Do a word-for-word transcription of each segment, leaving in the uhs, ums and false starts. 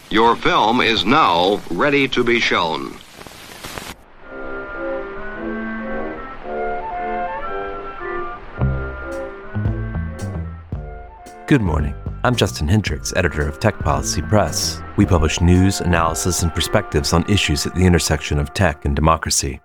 Your film is now ready to be shown. Good morning. I'm Justin Hendricks, editor of Tech Policy Press. We publish news, analysis, and perspectives on issues at the intersection of tech and democracy.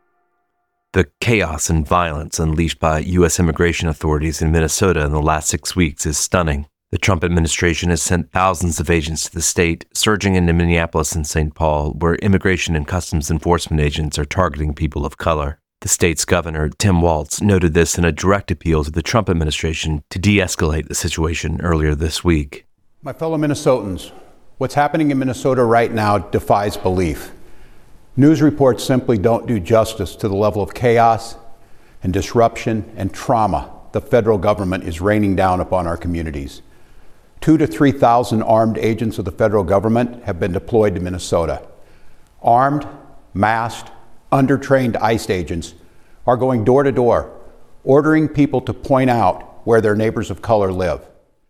The chaos and violence unleashed by U S immigration authorities in Minnesota in the last six weeks is stunning. The Trump administration has sent thousands of agents to the state, surging into Minneapolis and Saint Paul, where immigration and customs enforcement agents are targeting people of color. The state's governor, Tim Walz, noted this in a direct appeal to the Trump administration to de-escalate the situation earlier this week. My fellow Minnesotans, what's happening in Minnesota right now defies belief. News reports simply don't do justice to the level of chaos and disruption and trauma the federal government is raining down upon our communities. Two to three thousand armed agents of the federal government have been deployed to Minnesota. Armed, masked, undertrained ICE agents are going door to door, ordering people to point out where their neighbors of color live.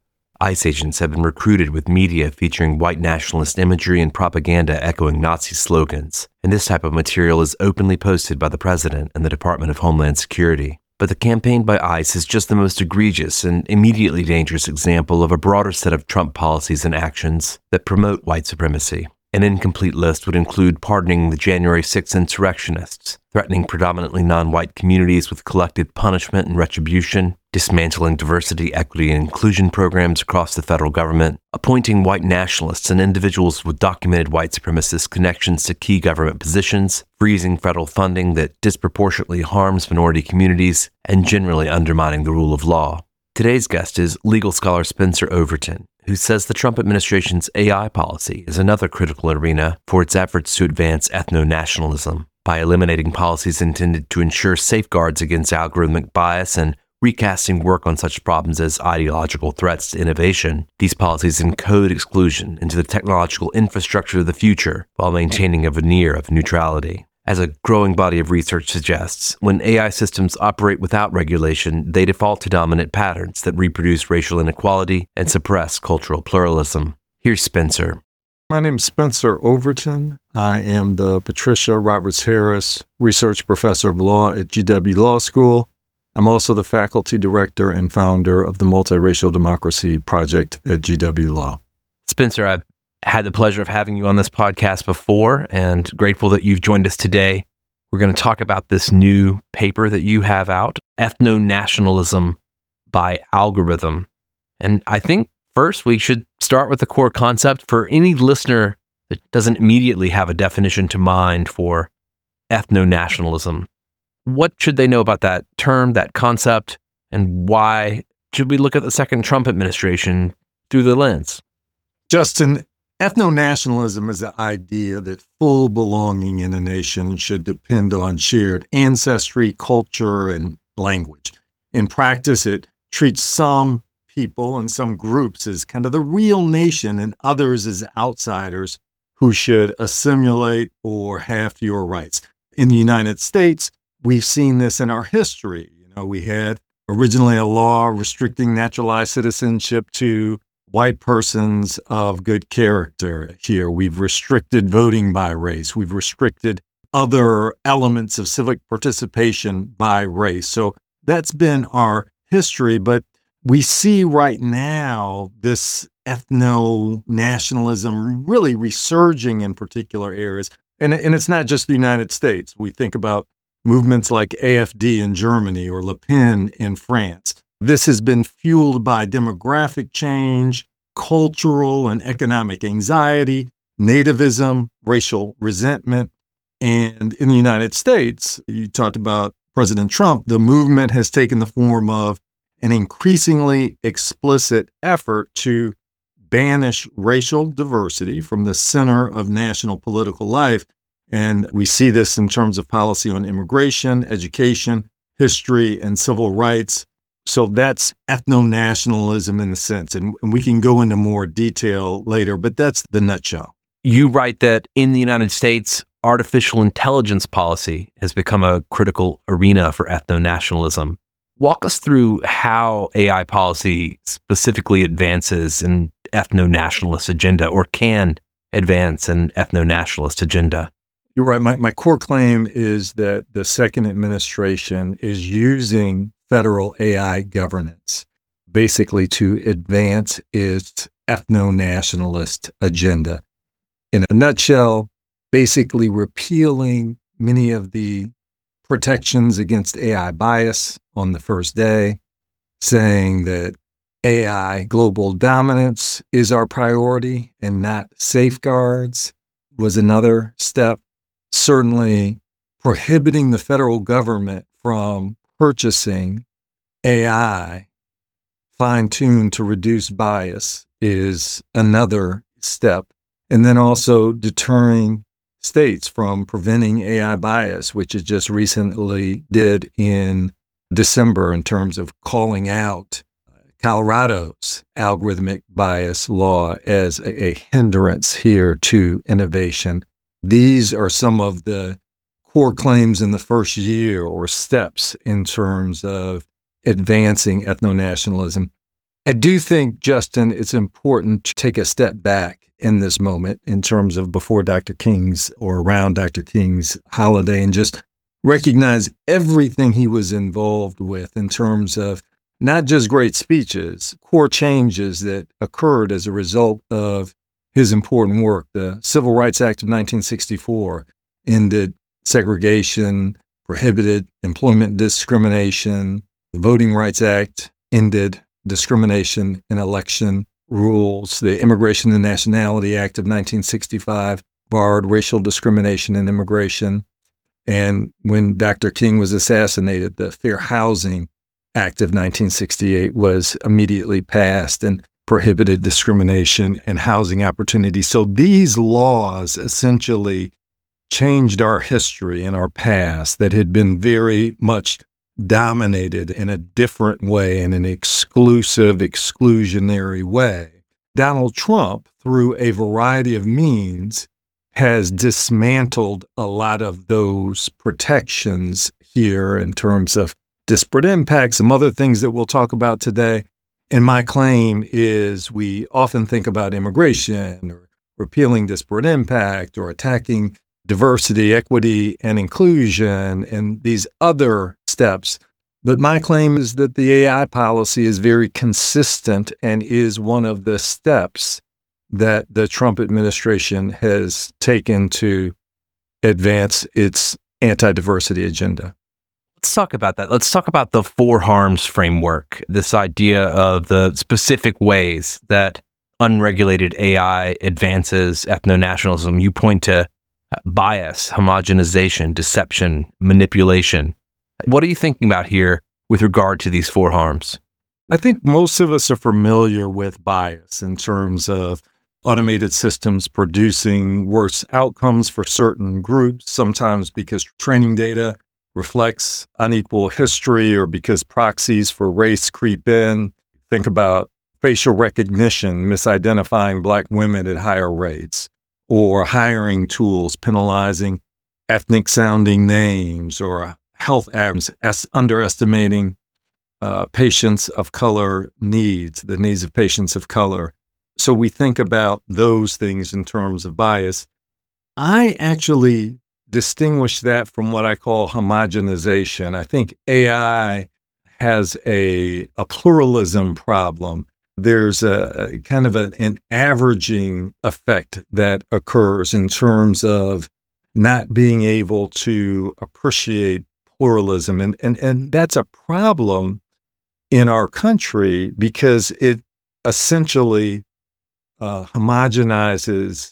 ICE agents have been recruited with media featuring white nationalist imagery and propaganda echoing Nazi slogans, and this type of material is openly posted by the president and the Department of Homeland Security. But the campaign by ICE is just the most egregious and immediately dangerous example of a broader set of Trump policies and actions that promote white supremacy. An incomplete list would include pardoning the January sixth insurrectionists, threatening predominantly non-white communities with collective punishment and retribution, dismantling diversity, equity, and inclusion programs across the federal government, appointing white nationalists and individuals with documented white supremacist connections to key government positions, freezing federal funding that disproportionately harms minority communities, and generally undermining the rule of law. Today's guest is legal scholar Spencer Overton, who says the Trump administration's A I policy is another critical arena for its efforts to advance ethno-nationalism. By eliminating policies intended to ensure safeguards against algorithmic bias and recasting work on such problems as ideological threats to innovation, these policies encode exclusion into the technological infrastructure of the future while maintaining a veneer of neutrality. As a growing body of research suggests, when A I systems operate without regulation, they default to dominant patterns that reproduce racial inequality and suppress cultural pluralism. Here's Spencer. My name is Spencer Overton. I am the Patricia Roberts Harris Research Professor of Law at G W Law School. I'm also the faculty director and founder of the Multiracial Democracy Project at G W Law. Spencer, I've had the pleasure of having you on this podcast before and grateful that you've joined us today. We're going to talk about this new paper that you have out, Ethno-Nationalism by Algorithm. And I think first we should start with the core concept for any listener that doesn't immediately have a definition to mind for ethno-nationalism. What should they know about that term, that concept, and why should we look at the second Trump administration through the lens? Justin, ethno-nationalism is the idea that full belonging in a nation should depend on shared ancestry, culture, and language. In practice, it treats some people and some groups as kind of the real nation and others as outsiders who should assimilate or have fewer rights. In the United States, we've seen this in our history. You know, we had originally a law restricting naturalized citizenship to white persons of good character here. We've restricted voting by race. We've restricted other elements of civic participation by race. So that's been our history, but we see right now this ethno-nationalism really resurging in particular areas. And, and it's not just the United States. We think about movements like A F D in Germany or Le Pen in France. This has been fueled by demographic change, cultural and economic anxiety, nativism, racial resentment. And in the United States, you talked about President Trump, the movement has taken the form of an increasingly explicit effort to banish racial diversity from the center of national political life. And we see this in terms of policy on immigration, education, history, and civil rights. So that's ethno-nationalism in a sense, and we can go into more detail later, but that's the nutshell. You write that in the United States, artificial intelligence policy has become a critical arena for ethno-nationalism. Walk us through how A I policy specifically advances an ethno-nationalist agenda, or can advance an ethno-nationalist agenda? You're right. My, my core claim is that the second administration is using federal A I governance basically to advance its ethno-nationalist agenda. In a nutshell, basically repealing many of the protections against A I bias on the first day, saying that A I global dominance is our priority and not safeguards was another step. Certainly prohibiting the federal government from purchasing A I fine-tuned to reduce bias is another step. And then also deterring states from preventing A I bias, which it just recently did in December in terms of calling out Colorado's algorithmic bias law as a, a hindrance here to innovation. These are some of the core claims in the first year or steps in terms of advancing ethno-nationalism. I do think, Justin, it's important to take a step back in this moment in terms of before Doctor King's or around Doctor King's holiday and just recognize everything he was involved with in terms of not just great speeches, core changes that occurred as a result of his important work. The Civil Rights Act of nineteen sixty-four ended segregation, prohibited employment discrimination. The Voting Rights Act ended discrimination in election rules. The Immigration and Nationality Act of nineteen sixty-five barred racial discrimination in immigration. And when Doctor King was assassinated, the Fair Housing Act of nineteen sixty-eight was immediately passed and prohibited discrimination and housing opportunities. So these laws essentially changed our history and our past that had been very much dominated in a different way, in an exclusive, exclusionary way. Donald Trump, through a variety of means, has dismantled a lot of those protections here in terms of disparate impact, some other things that we'll talk about today. And my claim is we often think about immigration or repealing disparate impact or attacking diversity, equity, and inclusion and these other steps. But my claim is that the A I policy is very consistent and is one of the steps that the Trump administration has taken to advance its anti-diversity agenda. Let's talk about that. Let's talk about the four harms framework, this idea of the specific ways that unregulated A I advances ethno-nationalism. You point to bias, homogenization, deception, manipulation. What are you thinking about here with regard to these four harms? I think most of us are familiar with bias in terms of automated systems producing worse outcomes for certain groups, sometimes because training data reflects unequal history or because proxies for race creep in. Think about facial recognition misidentifying Black women at higher rates, or hiring tools penalizing ethnic-sounding names, or health outcomes underestimating uh, patients of color needs, the needs of patients of color. So we think about those things in terms of bias. I actually distinguish that from what I call homogenization. I think A I has a, a pluralism problem. There's a, a kind of a, an averaging effect that occurs in terms of not being able to appreciate pluralism. And, and, and that's a problem in our country because it essentially uh, homogenizes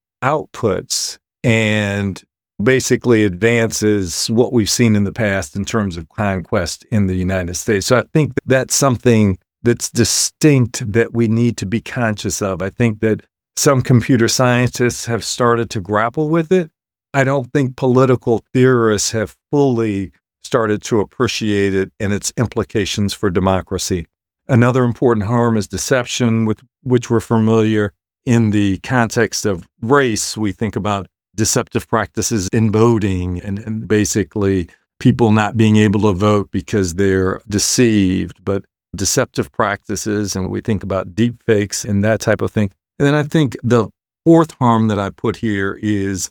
outputs and basically advances what we've seen in the past in terms of conquest in the United States. So I think that's something that's distinct that we need to be conscious of. I think that some computer scientists have started to grapple with it. I don't think political theorists have fully started to appreciate it and its implications for democracy. Another important harm is deception, with which we're familiar in the context of race. We think about deceptive practices in voting and, and basically people not being able to vote because they're deceived, but deceptive practices, and we think about deep fakes and that type of thing. And then I think the fourth harm that I put here is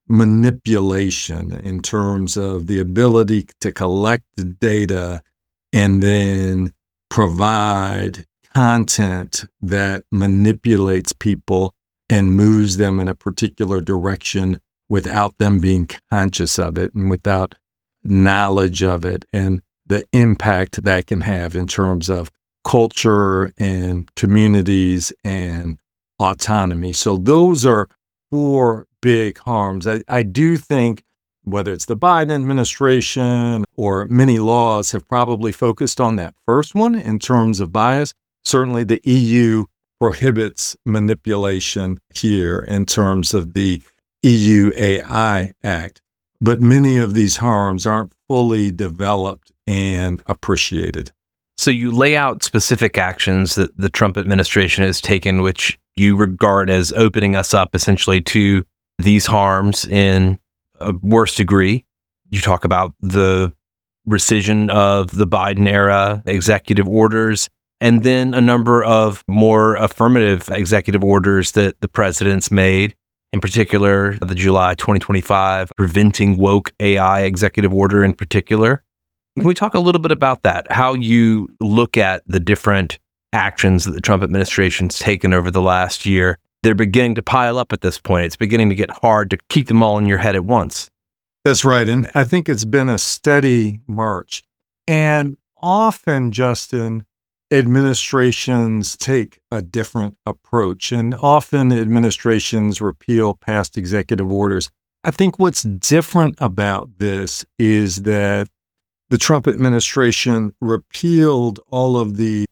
manipulation in terms of the ability to collect the data and then provide content that manipulates people and moves them in a particular direction without them being conscious of it and without knowledge of it, and the impact that can have in terms of culture and communities and autonomy. So those are four big harms. I, I do think whether it's the Biden administration or many laws have probably focused on that first one in terms of bias. Certainly the E U prohibits manipulation here in terms of the E U A I Act, but many of these harms aren't fully developed and appreciated. So you lay out specific actions that the Trump administration has taken, which you regard as opening us up essentially to these harms in a worse degree. You talk about the rescission of the Biden era executive orders, and then a number of more affirmative executive orders that the president's made, in particular, the July twenty twenty-five Preventing Woke A I executive order in particular. Can we talk a little bit about that? How you look at the different actions that the Trump administration's taken over the last year? They're beginning to pile up at this point. It's beginning to get hard to keep them all in your head at once. That's right. And I think it's been a steady march. And often, Justin, administrations take a different approach. And often administrations repeal past executive orders. I think what's different about this is that the Trump administration repealed all of the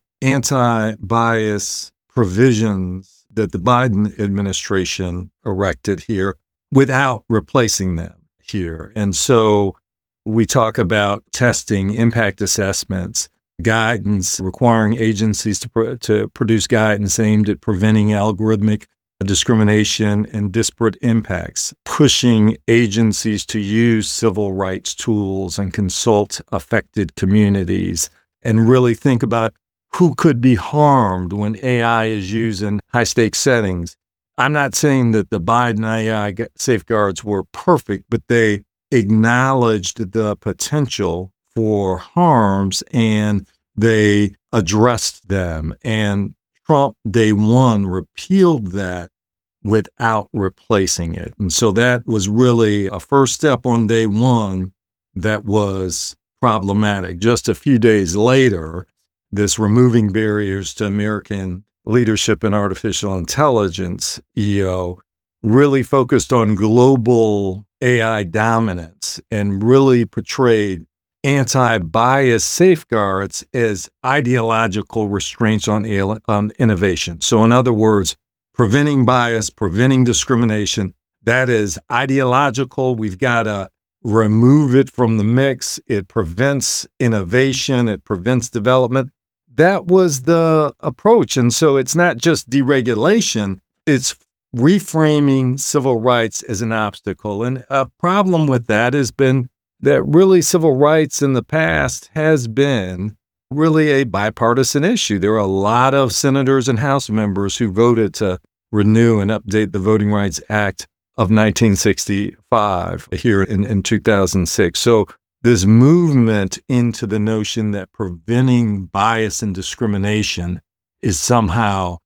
anti-bias provisions that the Biden administration erected here without replacing them here. And so we talk about testing, impact assessments, guidance, requiring agencies to, pro- to produce guidance aimed at preventing algorithmic discrimination and disparate impacts, pushing agencies to use civil rights tools and consult affected communities, and really think about who could be harmed when A I is used in high-stakes settings. I'm not saying that the Biden A I safeguards were perfect, but they acknowledged the potential for harms and they addressed them. And Trump, day one, repealed that without replacing it. And so that was really a first step on day one that was problematic. Just a few days later, this Removing Barriers to American Leadership in Artificial Intelligence, E O, really focused on global A I dominance and really portrayed anti-bias safeguards as ideological restraints on, on innovation. So in other words, preventing bias, preventing discrimination, that is ideological. We've got to remove it from the mix. It prevents innovation. It prevents development. That was the approach. And so it's not just deregulation, it's reframing civil rights as an obstacle. And a problem with that has been that really civil rights in the past has been really a bipartisan issue. There are a lot of senators and House members who voted to renew and update the Voting Rights Act of nineteen sixty-five here in, in two thousand six. So this movement into the notion that preventing bias and discrimination is somehow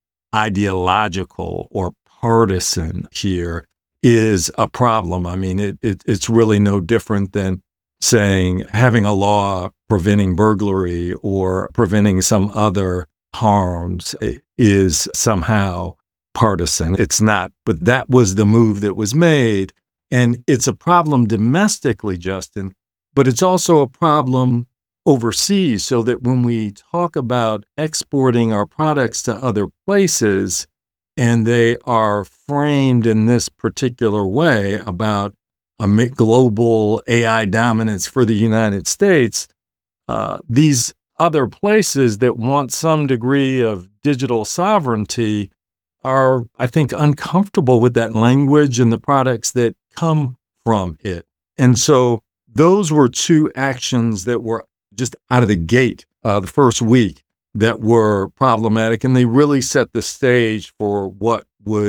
ideological or partisan here is a problem. I mean, it, it, it's really no different than saying having a law preventing burglary or preventing some other harms is somehow partisan. It's not, but that was the move that was made. And it's a problem domestically, Justin, but it's also a problem overseas, so that when we talk about exporting our products to other places and they are framed in this particular way about a global A I dominance for the United States, uh, these other places that want some degree of digital sovereignty are, I think, uncomfortable with that language and the products that come from it. And so those were two actions that were just out of the gate uh, the first week that were problematic, and they really set the stage for what would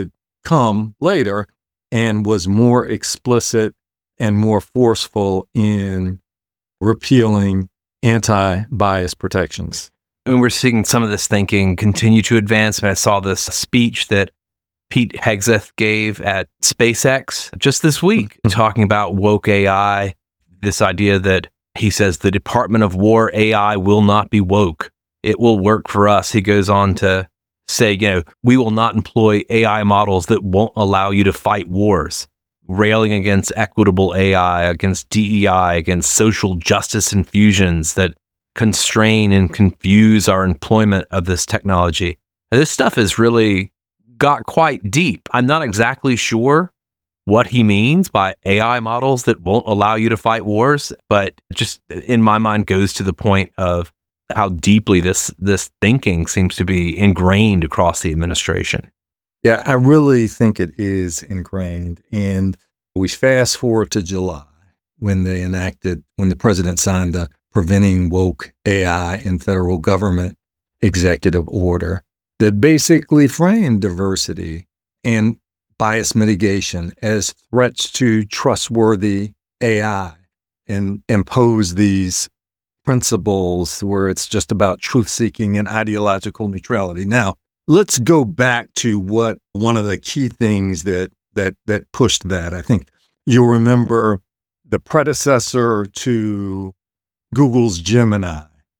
come later and was more explicit and more forceful in repealing anti-bias protections. And we're seeing some of this thinking continue to advance. And I saw this speech that Pete Hegseth gave at SpaceX just this week, talking about woke A I, this idea that he says the Department of War A I will not be woke. It will work for us. He goes on to say, you know, we will not employ A I models that won't allow you to fight wars, railing against equitable A I, against D E I, against social justice infusions that constrain and confuse our employment of this technology. And this stuff has really got quite deep. I'm not exactly sure what he means by A I models that won't allow you to fight wars, but just in my mind goes to the point of how deeply this this thinking seems to be ingrained across the administration. Yeah, I really think it is ingrained. And we fast forward to July when they enacted, when the president signed the Preventing Woke A I in Federal Government executive order that basically framed diversity and bias mitigation as threats to trustworthy A I and impose these principles where it's just about truth-seeking and ideological neutrality. Now, let's go back to what one of the key things that that that pushed that. I think you'll remember the predecessor to Google's Gemini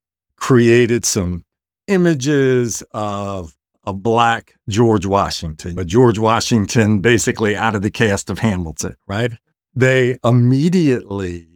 created some images of a black George Washington, but George Washington basically out of the cast of Hamilton, right? They immediately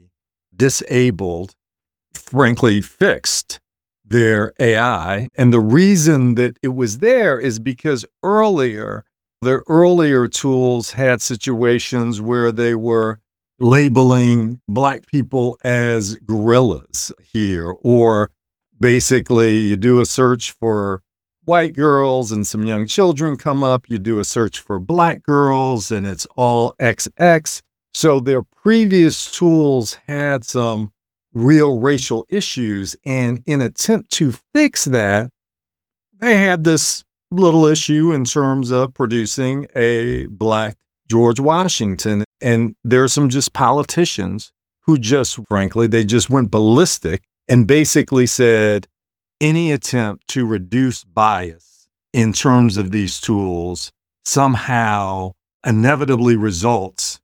disabled, frankly, fixed their A I. And the reason that it was there is because earlier, their earlier tools had situations where they were labeling Black people as gorillas here, or basically you do a search for white girls and some young children come up, you do a search for Black girls and it's all X X. So their previous tools had some real racial issues. And in attempt to fix that, they had this little issue in terms of producing a Black George Washington. And there are some just politicians who just, frankly, they just went ballistic and basically said any attempt to reduce bias in terms of these tools somehow inevitably results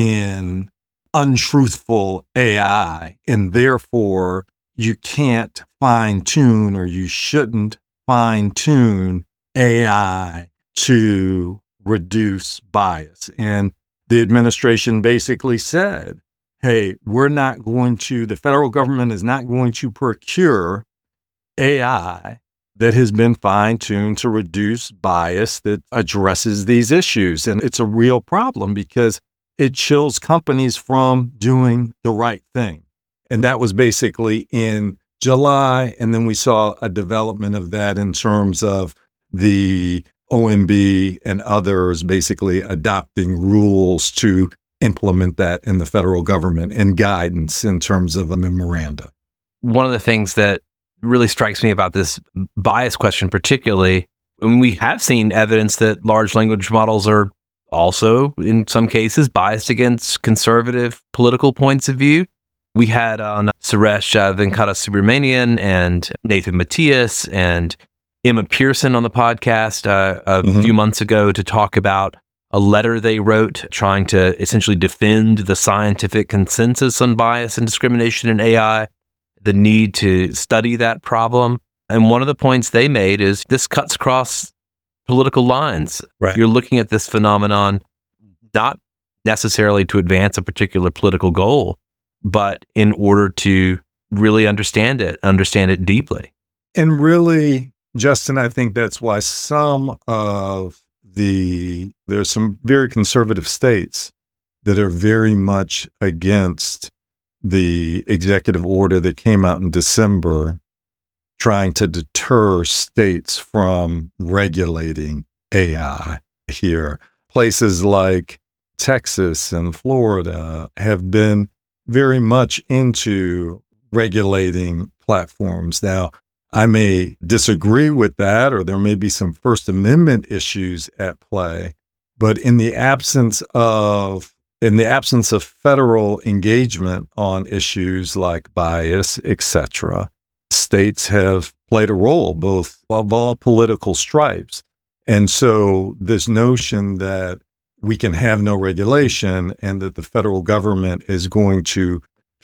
in untruthful A I, and therefore you can't fine tune, or you shouldn't fine tune A I to reduce bias. And the administration basically said, hey, we're not going to, the federal government is not going to procure A I that has been fine tuned to reduce bias that addresses these issues. And it's a real problem because it chills companies from doing the right thing. And that was basically in July. And then we saw a development of that in terms of the O M B and others basically adopting rules to implement that in the federal government and guidance in terms of a memoranda. One of the things that really strikes me about this bias question particularly, when we have seen evidence that large language models are also, in some cases, biased against conservative political points of view. We had on Suresh uh, Venkatasubramanian and Nathan Matias and Emma Pearson on the podcast uh, a mm-hmm. few months ago to talk about a letter they wrote trying to essentially defend the scientific consensus on bias and discrimination in A I, the need to study that problem. And one of the points they made is this cuts across political lines. Right. You're looking at this phenomenon not necessarily to advance a particular political goal, but in order to really understand it, understand it deeply. And really, Justin, I think that's why some of the, there's some very conservative states that are very much against the executive order that came out in December trying to deter states from regulating A I here. Places like Texas and Florida have been very much into regulating platforms. Now, I may disagree with that, or there may be some First Amendment issues at play, But in the absence of in the absence of federal engagement on issues like bias, et cetera, states have played a role both of all political stripes. And so this notion that we can have no regulation and that the federal government is going to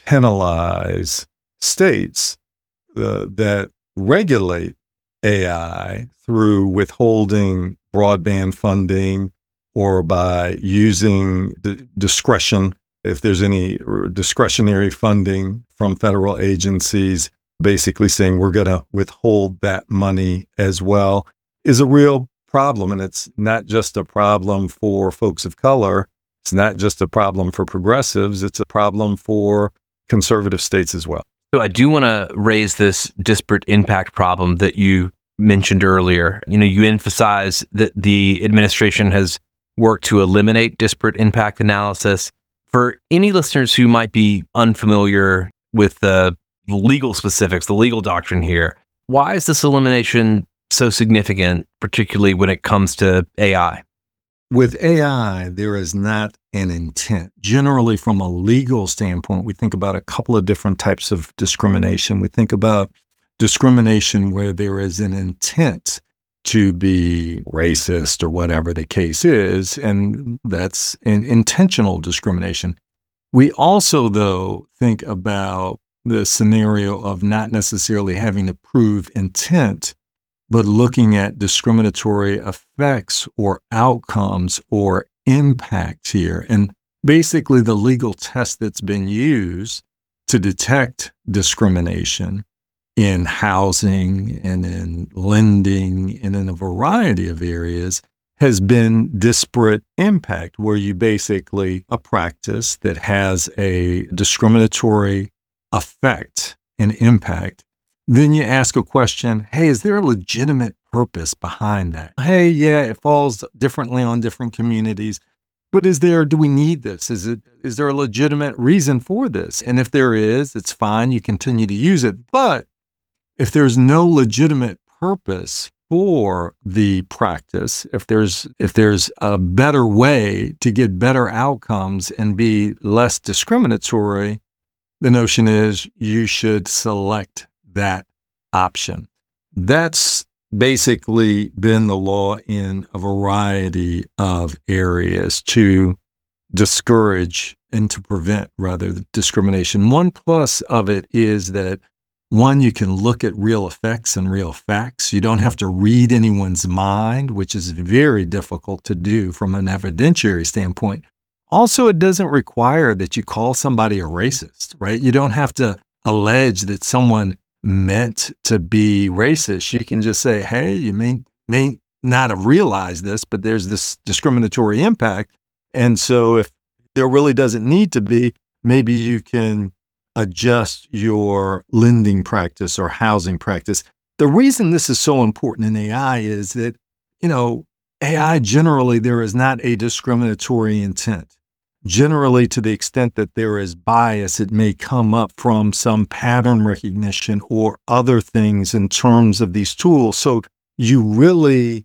penalize states uh, that regulate A I through withholding broadband funding or by using the discretion, if there's any discretionary funding from federal agencies, basically saying we're going to withhold that money as well, is a real problem. And it's not just a problem for folks of color. It's not just a problem for progressives. It's a problem for conservative states as well. So I do want to raise this disparate impact problem that you mentioned earlier. You know, you emphasize that the administration has worked to eliminate disparate impact analysis. For any listeners who might be unfamiliar with the legal specifics, the legal doctrine here, why is this elimination so significant, particularly when it comes to A I? With A I, there is not an intent. Generally, from a legal standpoint, we think about a couple of different types of discrimination. We think about discrimination where there is an intent to be racist or whatever the case is, and that's an intentional discrimination. We also, though, think about the scenario of not necessarily having to prove intent, but looking at discriminatory effects or outcomes or impacts here. And basically, the legal test that's been used to detect discrimination in housing and in lending and in a variety of areas has been disparate impact, where you basically a practice that has a discriminatory effect and impact. Then you ask a question, hey, is there a legitimate purpose behind that? Hey, yeah, it falls differently on different communities, but is there, do we need this? Is it, is there a legitimate reason for this? And if there is, it's fine, you continue to use it. But if there's no legitimate purpose for the practice, if there's, if there's a better way to get better outcomes and be less discriminatory, the notion is you should select that option. That's basically been the law in a variety of areas to discourage and to prevent, rather, the discrimination. One plus of it is that, one, you can look at real effects and real facts. You don't have to read anyone's mind, which is very difficult to do from an evidentiary standpoint. Also, it doesn't require that you call somebody a racist, right? You don't have to allege that someone meant to be racist. You can just say, hey, you may, may not have realized this, but there's this discriminatory impact. And so if there really doesn't need to be, maybe you can adjust your lending practice or housing practice. The reason this is so important in A I is that, you know, A I generally, there is not a discriminatory intent. Generally, to the extent that there is bias, it may come up from some pattern recognition or other things in terms of these tools. So you really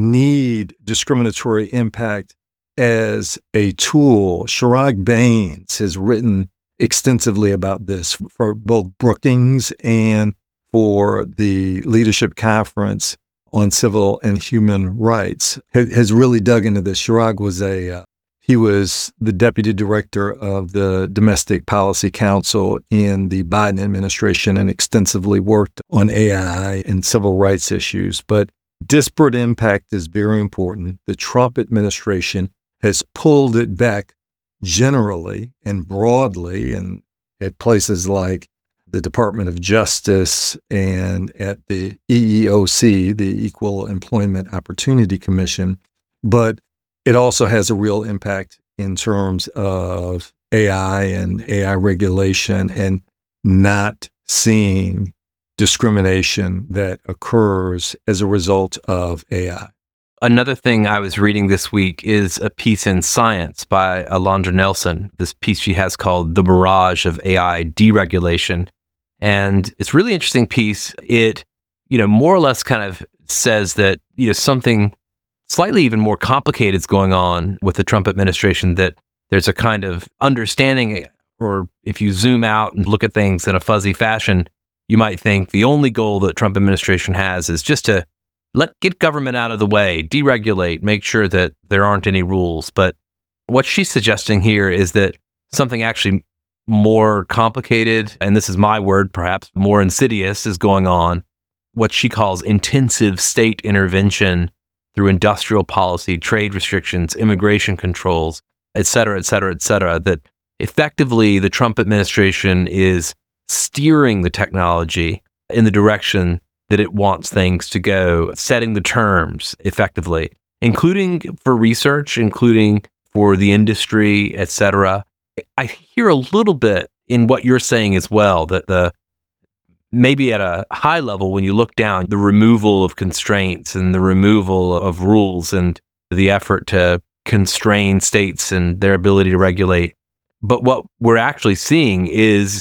need discriminatory impact as a tool. Chirag Bains has written extensively about this for both Brookings and for the Leadership Conference on Civil and Human Rights. Has really dug into this. Chirag was a uh, He was the deputy director of the Domestic Policy Council in the Biden administration and extensively worked on A I and civil rights issues. But disparate impact is very important. The Trump administration has pulled it back generally and broadly, and at places like the Department of Justice and at the E E O C, the Equal Employment Opportunity Commission. But it also has a real impact in terms of A I and A I regulation and not seeing discrimination that occurs as a result of A I. Another thing I was reading this week is a piece in Science by Alondra Nelson, this piece she has called The Mirage of A I Deregulation. And it's a really interesting piece. It, you know, more or less kind of says that, you know, something slightly even more complicated is going on with the Trump administration, that there's a kind of understanding, or if you zoom out and look at things in a fuzzy fashion, you might think the only goal that Trump administration has is just to let get government out of the way, deregulate, make sure that there aren't any rules. But what she's suggesting here is that something actually more complicated, and this is my word, perhaps more insidious, is going on. What she calls intensive state intervention through industrial policy, trade restrictions, immigration controls, et cetera, et cetera, et cetera, that effectively the Trump administration is steering the technology in the direction that it wants things to go, setting the terms effectively, including for research, including for the industry, et cetera. I hear a little bit in what you're saying as well, that the maybe at a high level, when you look down, the removal of constraints and the removal of rules and the effort to constrain states and their ability to regulate. But what we're actually seeing is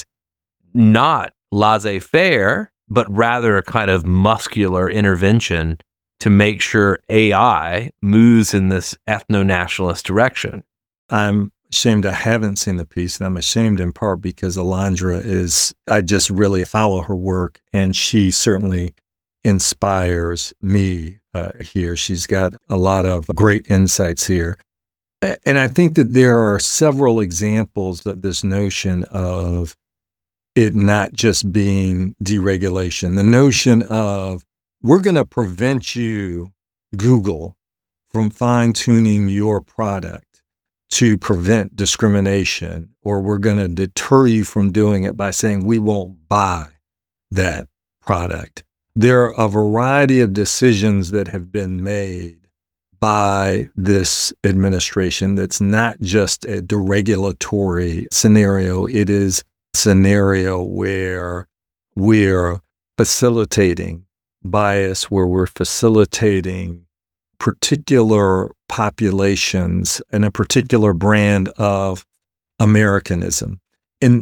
not laissez-faire, but rather a kind of muscular intervention to make sure A I moves in this ethno-nationalist direction. I'm ashamed I haven't seen the piece, and I'm ashamed in part because Alondra is, I just really follow her work, and she certainly inspires me uh, here. She's got a lot of great insights here. And I think that there are several examples of this notion of it not just being deregulation, the notion of we're going to prevent you, Google, from fine-tuning your product to prevent discrimination, or we're going to deter you from doing it by saying we won't buy that product. There are a variety of decisions that have been made by this administration that's not just a deregulatory scenario. It is a scenario where we're facilitating bias, where we're facilitating particular populations and a particular brand of Americanism. And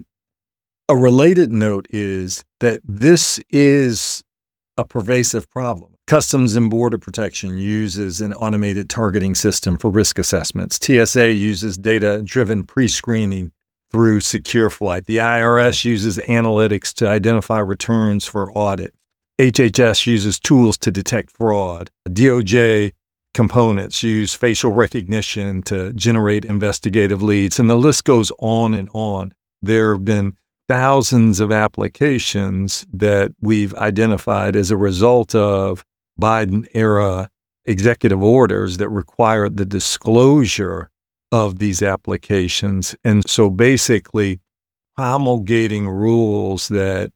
a related note is that this is a pervasive problem. Customs and Border Protection uses an automated targeting system for risk assessments. T S A uses data-driven pre-screening through Secure Flight. The I R S uses analytics to identify returns for audit. H H S uses tools to detect fraud. D O J components use facial recognition to generate investigative leads, and the list goes on and on. There have been thousands of applications that we've identified as a result of Biden-era executive orders that require the disclosure of these applications. And so basically promulgating rules that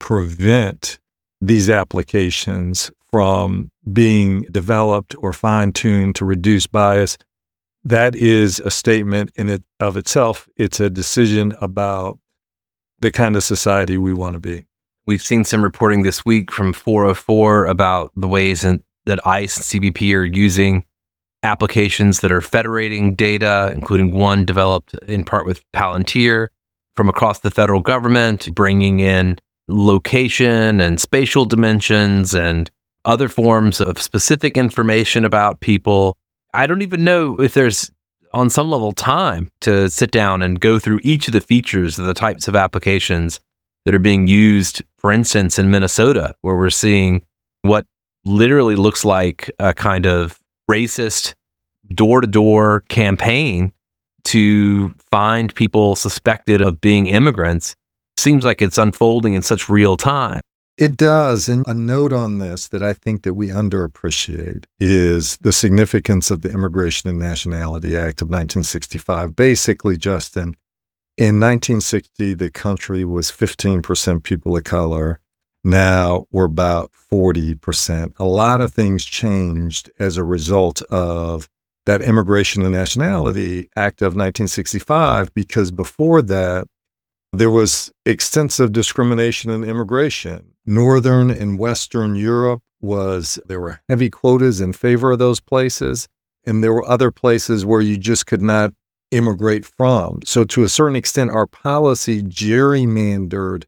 prevent these applications from being developed or fine-tuned to reduce bias, that is a statement in it of itself. It's a decision about the kind of society we want to be. We've seen some reporting this week from four oh four about the ways in, that ICE and C B P are using applications that are federating data, including one developed in part with Palantir from across the federal government, bringing in location and spatial dimensions and other forms of specific information about people. I don't even know if there's, on some level, time to sit down and go through each of the features of the types of applications that are being used, for instance, in Minnesota, where we're seeing what literally looks like a kind of racist door-to-door campaign to find people suspected of being immigrants. Seems like it's unfolding in such real time. It does. And a note on this that I think that we underappreciate is the significance of the Immigration and Nationality Act of nineteen sixty-five. Basically, Justin, in nineteen sixty, the country was fifteen percent people of color. Now we're about forty percent. A lot of things changed as a result of that Immigration and Nationality Act of nineteen sixty-five, because before that, there was extensive discrimination in immigration. Northern and Western Europe was, there were heavy quotas in favor of those places, and there were other places where you just could not immigrate from. So to a certain extent, our policy gerrymandered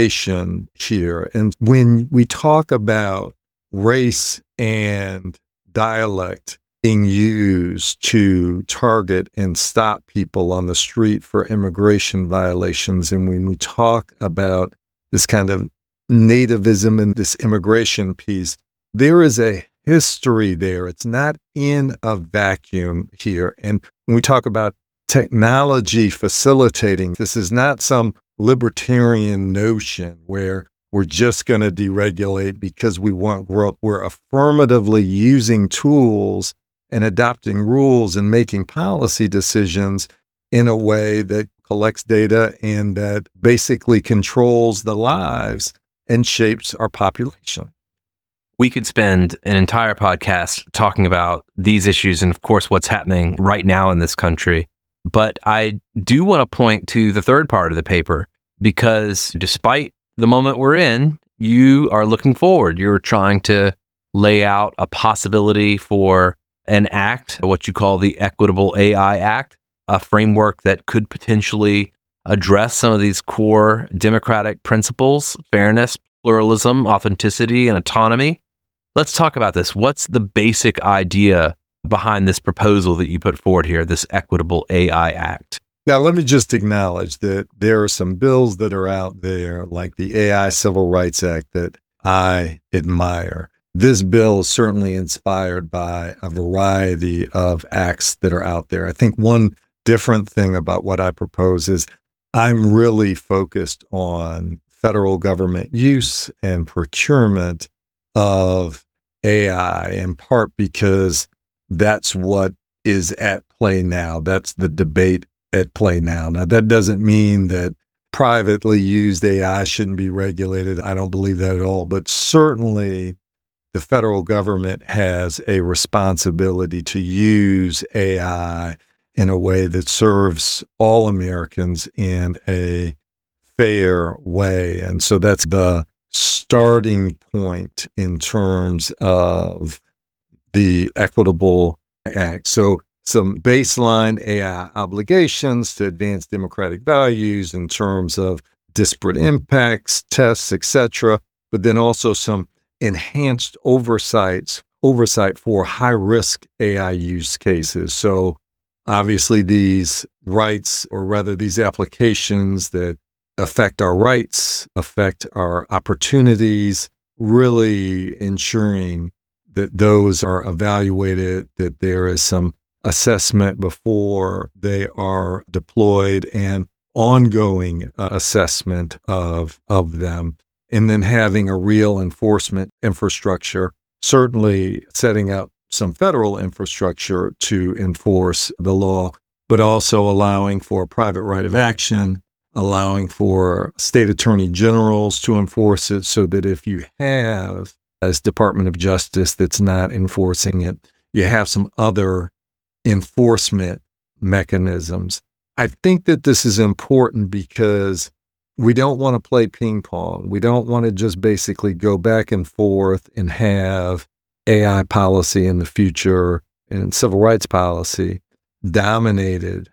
population here. And when we talk about race and dialect being used to target and stop people on the street for immigration violations. And when we talk about this kind of nativism and this immigration piece, there is a history there. It's not in a vacuum here. And when we talk about technology facilitating, this is not some libertarian notion where we're just going to deregulate because we want growth. We're affirmatively using tools and adopting rules and making policy decisions in a way that collects data and that basically controls the lives and shapes our population. We could spend an entire podcast talking about these issues and, of course, what's happening right now in this country. But I do want to point to the third part of the paper, because despite the moment we're in, you are looking forward. You're trying to lay out a possibility for an act, what you call the Equitable A I Act, a framework that could potentially address some of these core democratic principles: fairness, pluralism, authenticity, and autonomy. Let's talk about this. What's the basic idea behind this proposal that you put forward here, this Equitable A I Act? Now, let me just acknowledge that there are some bills that are out there, like the A I Civil Rights Act, that I admire. This bill is certainly inspired by a variety of acts that are out there. I think one different thing about what I propose is I'm really focused on federal government use and procurement of A I, in part because that's what is at play now. That's the debate at play now. Now, that doesn't mean that privately used A I shouldn't be regulated. I don't believe that at all. But certainly, the federal government has a responsibility to use A I in a way that serves all Americans in a fair way. And so that's the starting point in terms of the Equitable Act. So some baseline A I obligations to advance democratic values in terms of disparate impacts, tests, et cetera, but then also some enhanced oversights, oversight for high-risk A I use cases. So obviously these rights, or rather these applications that affect our rights, affect our opportunities, really ensuring that those are evaluated, that there is some assessment before they are deployed and ongoing uh, assessment of, of them. And then having a real enforcement infrastructure, certainly setting up some federal infrastructure to enforce the law, but also allowing for a private right of action, allowing for state attorney generals to enforce it, so that if you have, as Department of Justice, that's not enforcing it, you have some other enforcement mechanisms. I think that this is important because we don't want to play ping pong. We don't want to just basically go back and forth and have A I policy in the future and civil rights policy dominated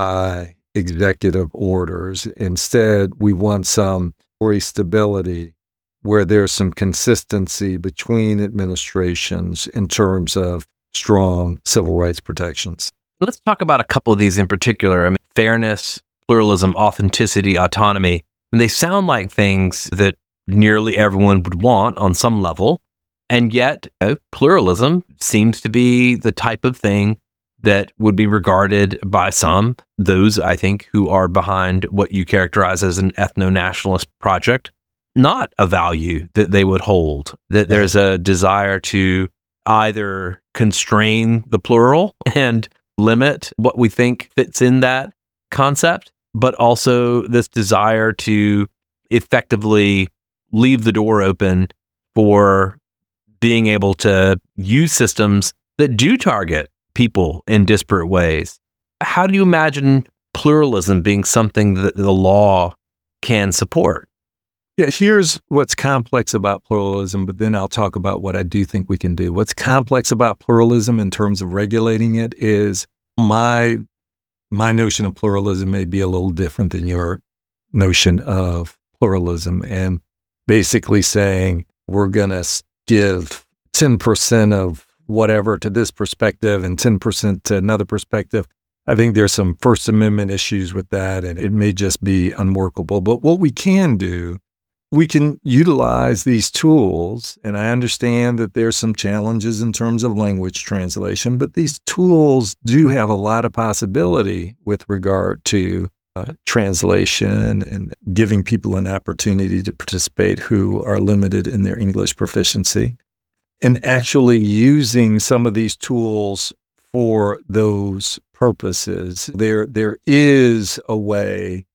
by executive orders. Instead, we want some stability where there's some consistency between administrations in terms of strong civil rights protections. Let's talk about a couple of these in particular. I mean, fairness, pluralism, authenticity, autonomy. And they sound like things that nearly everyone would want on some level. And yet, you know, pluralism seems to be the type of thing that would be regarded by some, those, I think, who are behind what you characterize as an ethno-nationalist project, not a value that they would hold, that there's a desire to either constrain the plural and limit what we think fits in that concept, but also this desire to effectively leave the door open for being able to use systems that do target people in disparate ways. How do you imagine pluralism being something that the law can support? Yeah, here's what's complex about pluralism, but then I'll talk about what I do think we can do. What's complex about pluralism in terms of regulating it is my my notion of pluralism may be a little different than your notion of pluralism, and basically saying we're going to give ten percent of whatever to this perspective and ten percent to another perspective. I think there's some First Amendment issues with that, and it may just be unworkable. But what we can do, we can utilize these tools, and I understand that there's some challenges in terms of language translation, but these tools do have a lot of possibility with regard to uh, translation and giving people an opportunity to participate who are limited in their English proficiency, and actually using some of these tools for those purposes. There, there is a way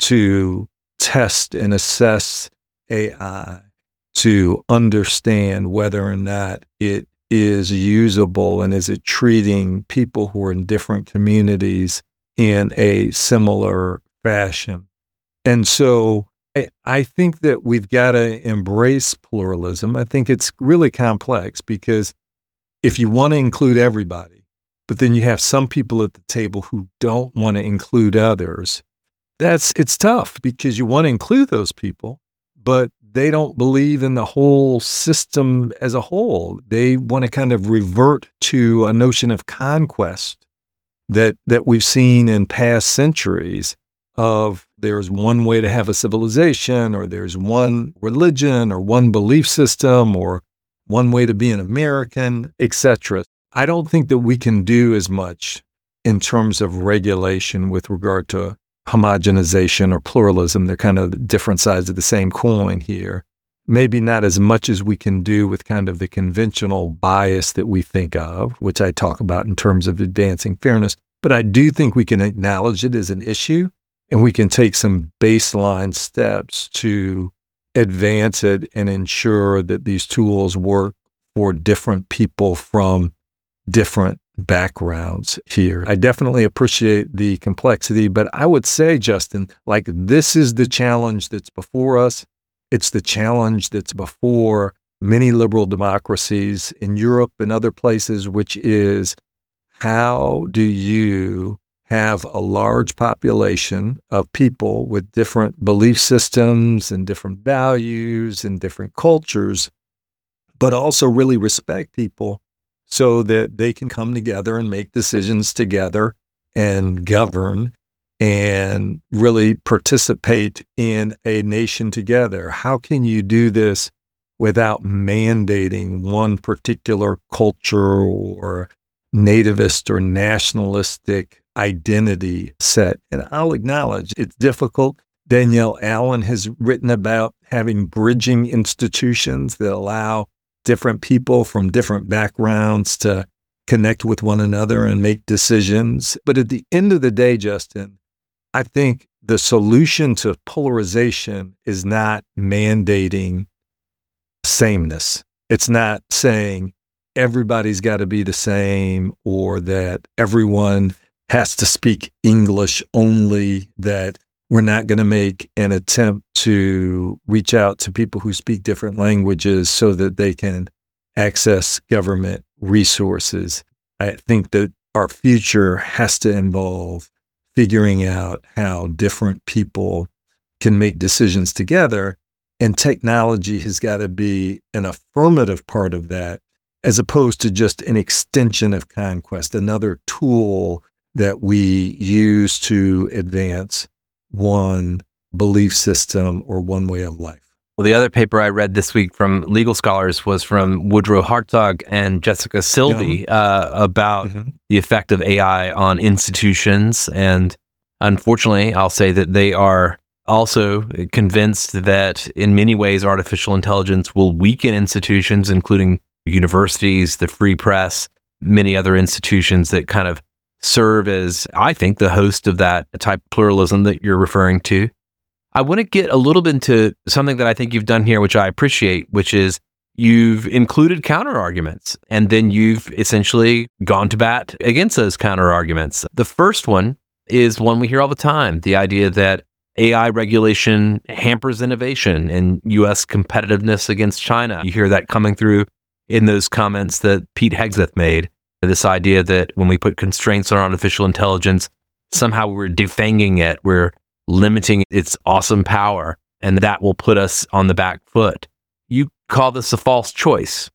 to test and assess A I to understand whether or not it is usable and is it treating people who are in different communities in a similar fashion. And so I, I think that we've got to embrace pluralism. I think it's really complex because if you want to include everybody, but then you have some people at the table who don't want to include others, that's it's tough because you want to include those people, but they don't believe in the whole system as a whole. They want to kind of revert to a notion of conquest that that we've seen in past centuries of there's one way to have a civilization, or there's one religion or one belief system or one way to be an American, et cetera. I don't think that we can do as much in terms of regulation with regard to homogenization or pluralism. They're kind of different sides of the same coin here. Maybe not as much as we can do with kind of the conventional bias that we think of, which I talk about in terms of advancing fairness. But I do think we can acknowledge it as an issue, and we can take some baseline steps to advance it and ensure that these tools work for different people from different backgrounds here. I definitely appreciate the complexity, but I would say, Justin, like this is the challenge that's before us. It's the challenge that's before many liberal democracies in Europe and other places, which is how do you have a large population of people with different belief systems and different values and different cultures, but also really respect people so that they can come together and make decisions together and govern and really participate in a nation together? How can you do this without mandating one particular culture or nativist or nationalistic identity set? And I'll acknowledge it's difficult. Danielle Allen has written about having bridging institutions that allow different people from different backgrounds to connect with one another and make decisions. But at the end of the day, Justin, I think the solution to polarization is not mandating sameness. It's not saying everybody's got to be the same or that everyone has to speak English only, that we're not going to make an attempt to reach out to people who speak different languages so that they can access government resources. I think that our future has to involve figuring out how different people can make decisions together, and technology has got to be an affirmative part of that, as opposed to just an extension of conquest, another tool that we use to advance one belief system or one way of life. Well, the other paper I read this week from legal scholars was from Woodrow Hartog and Jessica Silvey yeah. uh, about mm-hmm. the effect of A I on institutions. And unfortunately, I'll say that they are also convinced that in many ways, artificial intelligence will weaken institutions, including universities, the free press, many other institutions that kind of serve as, I think, the host of that type of pluralism that you're referring to. I want to get a little bit into something that I think you've done here, which I appreciate, which is you've included counter arguments, and then you've essentially gone to bat against those counter arguments. The first one is one we hear all the time, the idea that A I regulation hampers innovation and U S competitiveness against China. You hear that coming through in those comments that Pete Hegseth made. This idea that when we put constraints on artificial intelligence, somehow we're defanging it, we're limiting its awesome power, and that will put us on the back foot. You call this a false choice.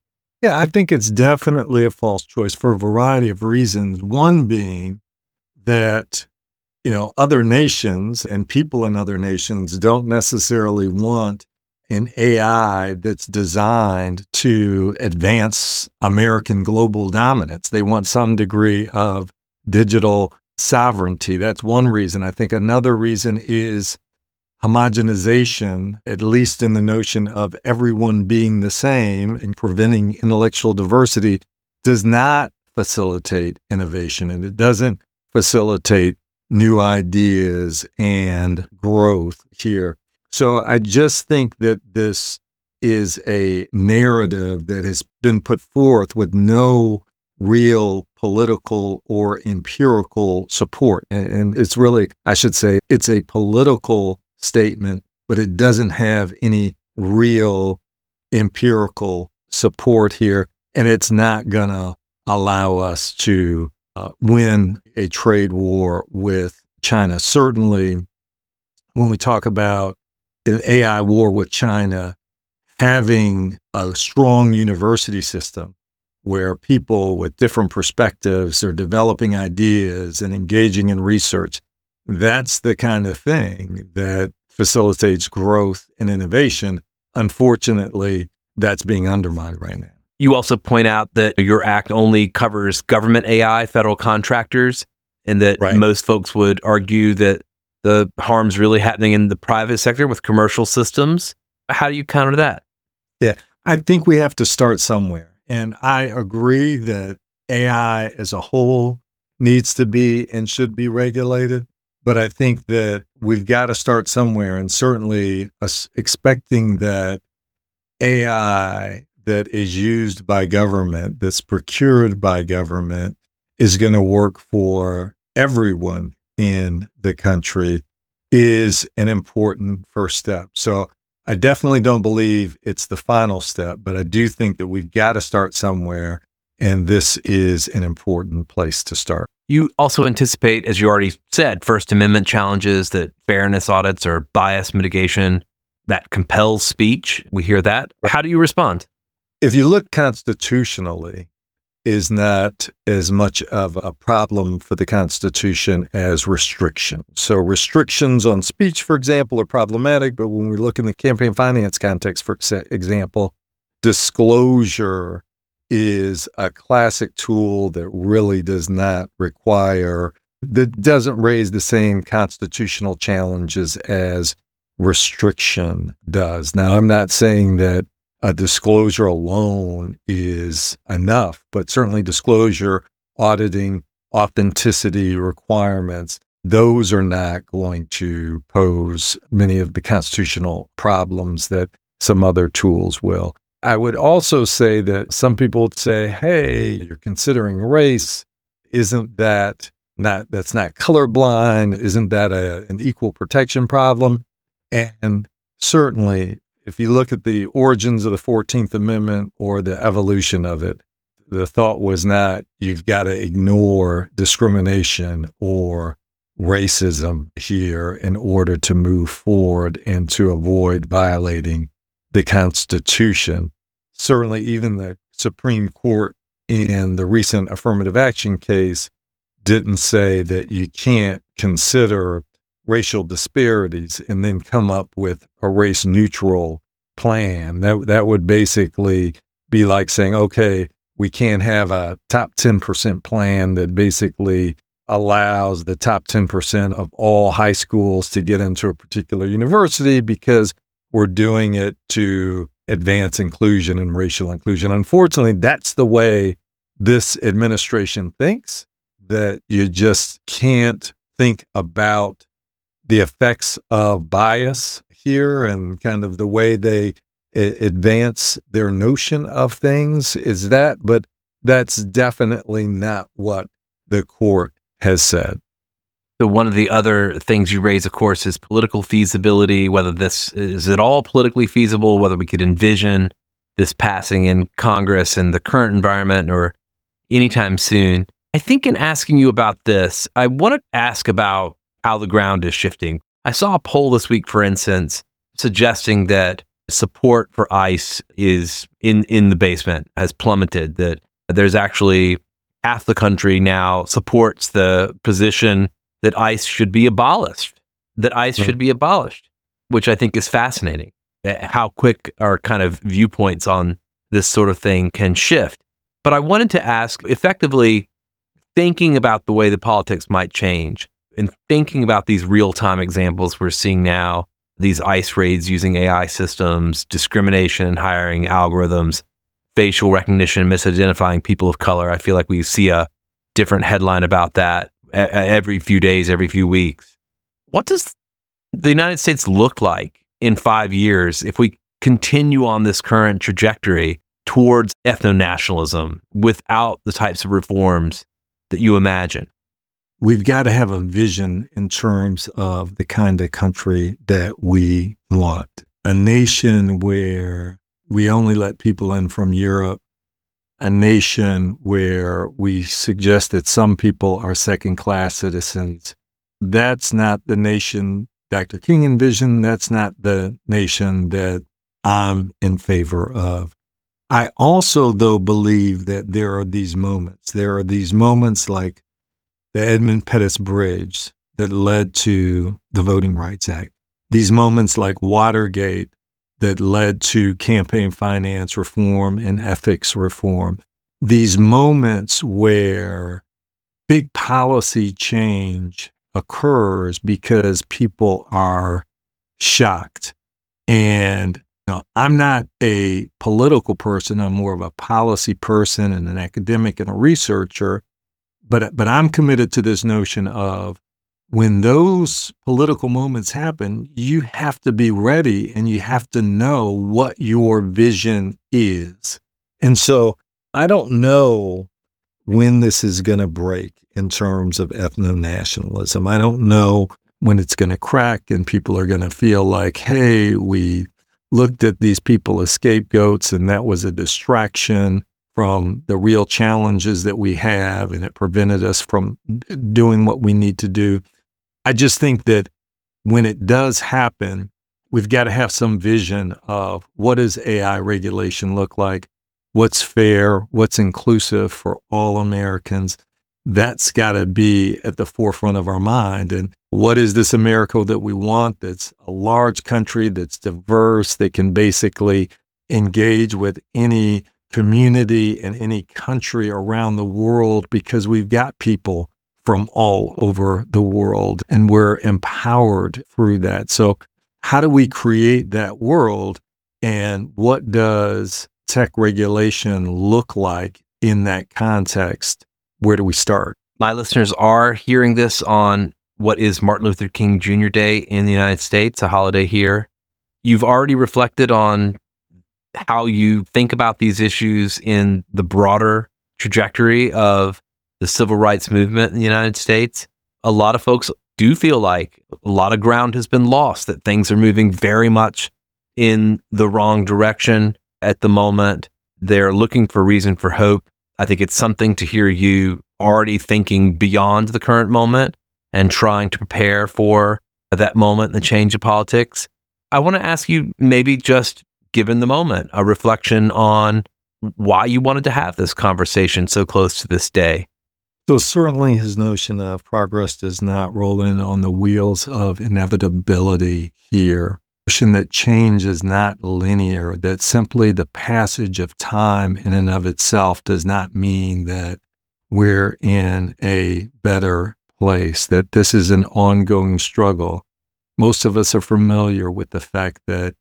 Yeah, I think it's definitely a false choice for a variety of reasons. One being that, you know, other nations and people in other nations don't necessarily want an A I that's designed to advance American global dominance. They want some degree of digital sovereignty. That's one reason. I think another reason is homogenization, at least in the notion of everyone being the same and preventing intellectual diversity, does not facilitate innovation, and it doesn't facilitate new ideas and growth here. So I just think that this is a narrative that has been put forth with no real political or empirical support. And it's really, I should say, it's a political statement, but it doesn't have any real empirical support here. And it's not going to allow us to uh, win a trade war with China. Certainly, when we talk about an A I war with China, having a strong university system where people with different perspectives are developing ideas and engaging in research, that's the kind of thing that facilitates growth and innovation. Unfortunately, that's being undermined right now. You also point out that your act only covers government A I, federal contractors, and that Right. most folks would argue that the harm's really happening in the private sector with commercial systems. How do you counter that? Yeah, I think we have to start somewhere. And I agree that A I as a whole needs to be and should be regulated. But I think that we've got to start somewhere, and certainly us expecting that A I that is used by government, that's procured by government, is going to work for everyone in the country is an important first step. So I definitely don't believe it's the final step, but I do think that we've got to start somewhere, and this is an important place to start. You also anticipate, as you already said, First Amendment challenges, that fairness audits or bias mitigation that compels speech. We hear that. How do you respond? If you look constitutionally, is not as much of a problem for the Constitution as restrictions. So restrictions on speech, for example, are problematic, but when we look in the campaign finance context, for example, disclosure is a classic tool that really does not require, that doesn't raise the same constitutional challenges as restriction does. Now, I'm not saying that a disclosure alone is enough, but certainly disclosure, auditing, authenticity requirements, those are not going to pose many of the constitutional problems that some other tools will. I would also say that some people would say, hey, you're considering race. Isn't that not, that's not colorblind? Isn't that a, an equal protection problem? And certainly, if you look at the origins of the fourteenth Amendment or the evolution of it, the thought was not you've got to ignore discrimination or racism here in order to move forward and to avoid violating the Constitution. Certainly, even the Supreme Court in the recent affirmative action case didn't say that you can't consider racial disparities and then come up with a race-neutral plan. That that would basically be like saying, okay, we can't have a top ten percent plan that basically allows the top ten percent of all high schools to get into a particular university because we're doing it to advance inclusion and racial inclusion. Unfortunately, that's the way this administration thinks, that you just can't think about the effects of bias here and kind of the way they I- advance their notion of things is that, but that's definitely not what the court has said. So one of the other things you raise, of course, is political feasibility, whether this is at all politically feasible, whether we could envision this passing in Congress in the current environment or anytime soon. I think in asking you about this, I want to ask about how the ground is shifting. I saw a poll this week, for instance, suggesting that support for ICE is in, in the basement, has plummeted, that there's actually half the country now supports the position that ICE should be abolished, that ICE mm-hmm. should be abolished, which I think is fascinating, how quick our kind of viewpoints on this sort of thing can shift. But I wanted to ask, effectively, thinking about the way the politics might change and thinking about these real-time examples we're seeing now, these ICE raids using A I systems, discrimination in hiring algorithms, facial recognition, misidentifying people of color. I feel like we see a different headline about that every few days, every few weeks. What does the United States look like in five years if we continue on this current trajectory towards ethno-nationalism without the types of reforms that you imagine? We've got to have a vision in terms of the kind of country that we want. A nation where we only let people in from Europe, a nation where we suggest that some people are second-class citizens. That's not the nation Doctor King envisioned. That's not the nation that I'm in favor of. I also, though, believe that there are these moments. There are these moments like the Edmund Pettus Bridge that led to the Voting Rights Act. These moments like Watergate that led to campaign finance reform and ethics reform. These moments where big policy change occurs because people are shocked. And you know, I'm not a political person. I'm more of a policy person and an academic and a researcher. But but I'm committed to this notion of when those political moments happen, you have to be ready and you have to know what your vision is. And so I don't know when this is going to break in terms of ethno-nationalism. I don't know when it's going to crack and people are going to feel like, hey, we looked at these people as scapegoats and that was a distraction from the real challenges that we have, and it prevented us from doing what we need to do. I just think that when it does happen, we've got to have some vision of what does A I regulation look like, what's fair, what's inclusive for all Americans. That's got to be at the forefront of our mind. And what is this America that we want that's a large country, that's diverse, that can basically engage with any community in any country around the world, because we've got people from all over the world and we're empowered through that. So how do we create that world, and what does tech regulation look like in that context? Where do we start? My listeners are hearing this on what is Martin Luther King Junior Day in the United States, a holiday here. You've already reflected on how you think about these issues in the broader trajectory of the civil rights movement in the United States. A lot of folks do feel like a lot of ground has been lost, that things are moving very much in the wrong direction at the moment. They're looking for reason for hope. I think it's something to hear you already thinking beyond the current moment and trying to prepare for that moment and the change of politics. I want to ask you, maybe just given the moment, a reflection on why you wanted to have this conversation so close to this day. So certainly his notion of progress does not roll in on the wheels of inevitability here. Notion that change is not linear, that simply the passage of time in and of itself does not mean that we're in a better place, that this is an ongoing struggle. Most of us are familiar with the fact that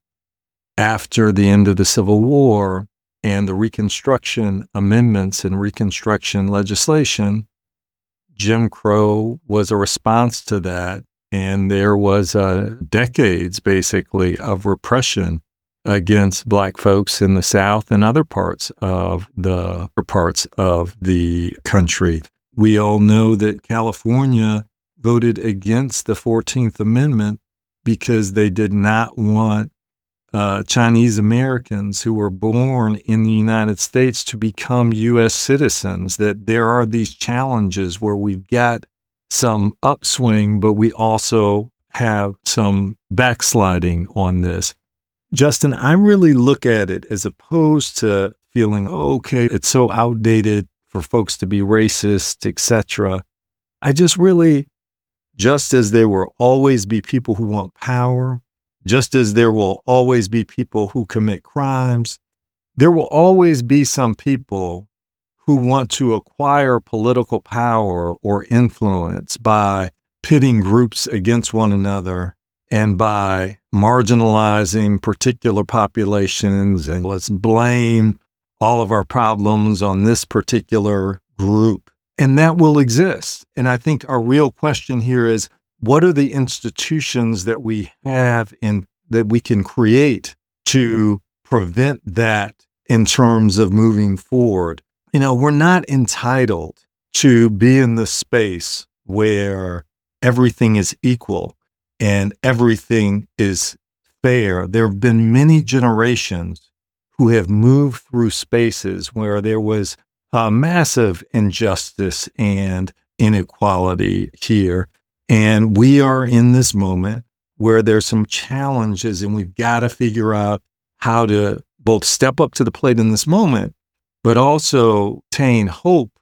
after the end of the Civil War and the Reconstruction amendments and Reconstruction legislation, Jim Crow was a response to that. And there was uh, decades, basically, of repression against Black folks in the South and other parts of the parts of the country. We all know that California voted against the fourteenth Amendment because they did not want uh, Chinese Americans who were born in the United States to become U S citizens, that there are these challenges where we've got some upswing, but we also have some backsliding on this. Justin, I really look at it as opposed to feeling, oh, okay, it's so outdated for folks to be racist, et cetera. I just really, just as there will always be people who want power, just as there will always be people who commit crimes, there will always be some people who want to acquire political power or influence by pitting groups against one another and by marginalizing particular populations, and let's blame all of our problems on this particular group. And that will exist. And I think our real question here is, what are the institutions that we have in that we can create to prevent that in terms of moving forward? You know, we're not entitled to be in the space where everything is equal and everything is fair. There have been many generations who have moved through spaces where there was a massive injustice and inequality here. And we are in this moment where there's some challenges, and we've got to figure out how to both step up to the plate in this moment, but also attain hope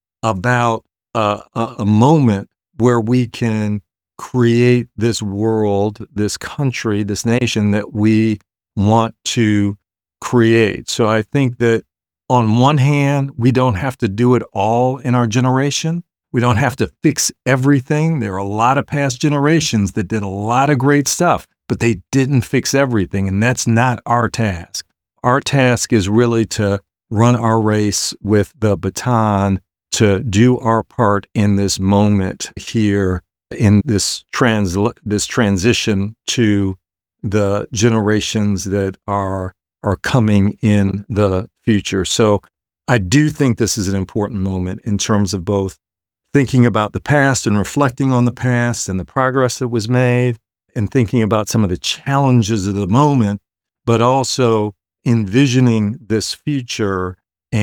about a, a, a moment where we can create this world, this country, this nation that we want to create. So I think that on one hand, we don't have to do it all in our generation. We don't have to fix everything. There are a lot of past generations that did a lot of great stuff, but they didn't fix everything, and that's not our task. Our task is really to run our race with the baton, to do our part in this moment here, in this trans this transition to the generations that are are coming in the future. So I do think this is an important moment in terms of both thinking about the past and reflecting on the past and the progress that was made, and thinking about some of the challenges of the moment, but also envisioning this future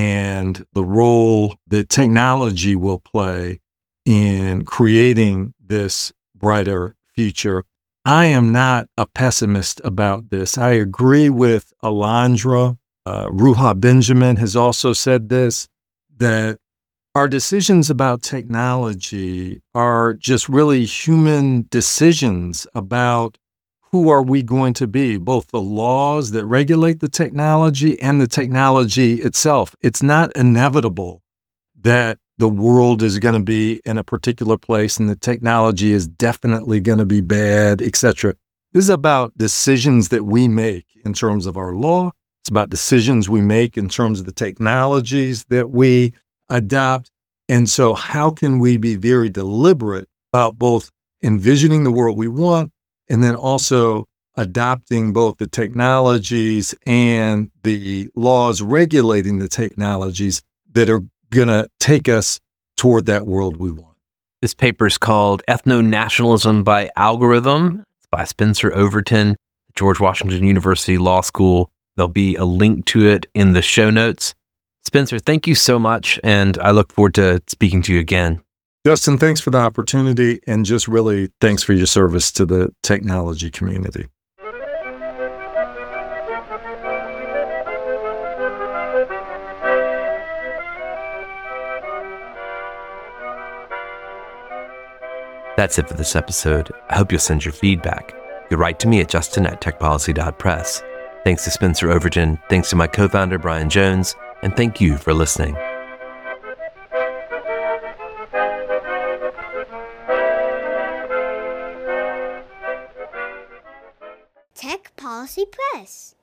and the role that technology will play in creating this brighter future. I am not a pessimist about this. I agree with Alondra. Uh, Ruha Benjamin has also said this, that our decisions about technology are just really human decisions about who are we going to be, both the laws that regulate the technology and the technology itself. It's not inevitable that the world is going to be in a particular place and the technology is definitely going to be bad, et cetera. This is about decisions that we make in terms of our law. It's about decisions we make in terms of the technologies that we adopt. And so how can we be very deliberate about both envisioning the world we want and then also adopting both the technologies and the laws regulating the technologies that are going to take us toward that world we want. This paper is called Ethno-Nationalism by Algorithm. It's by Spencer Overton, George Washington University Law School. There'll be a link to it in the show notes. Spencer, thank you so much, and I look forward to speaking to you again. Justin, thanks for the opportunity, and just really thanks for your service to the technology community. That's it for this episode. I hope you'll send your feedback. You can write to me at justin at techpolicy dot press. Thanks to Spencer Overton, thanks to my co-founder Brian Jones, and thank you for listening. Tech Policy Press.